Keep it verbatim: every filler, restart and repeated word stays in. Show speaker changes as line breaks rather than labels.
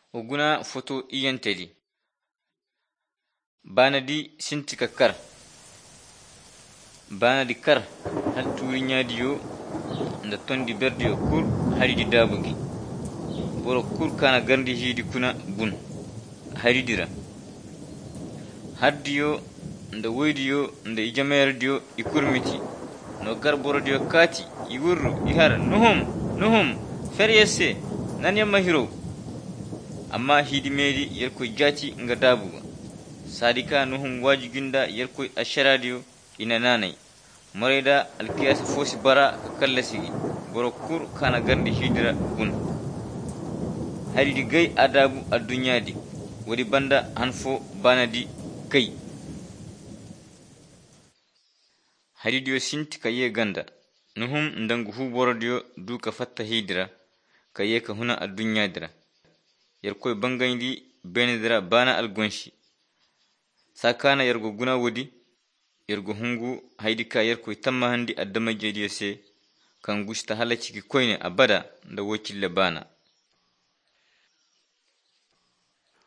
Oguna foto iyantedi. Bana di sinti kakar. Bana di kar hal turi nyadiyo nda tondi berdiyo kur hari di dabugi. Boro kur kana gandi hidi kuna bun. Hari dira. Haddiyo nda woidiyo nda ijamer diyo ikurmiti. No gar boro diyo kati iwurru ihar nuhum nuhum feryese nan yamma hiro. Amma hidi meri yerko jati nga dabuga. Sadika nuhum wajiginda yerko asharadiyo ina nanay. Marida alkiyas fosi bara kakallasigi. Boro kur kana gandi hidira bun. Hari di gay adabu adunyadi. Wadi banda hanfo banadi kai. Hari diyo sinti kaye ganda. Nuhum ndangu hu boro diyo duka fatta hidira. Kaye ka huna adunyadira. Yerkoy bangayndi benedira bana algonshi. Sakana yergo guna wodi. Yergo hungu haidika yerkoy tamma handi addama jediyo se. Kan gusta halachiki koyne abada nda wokille bana.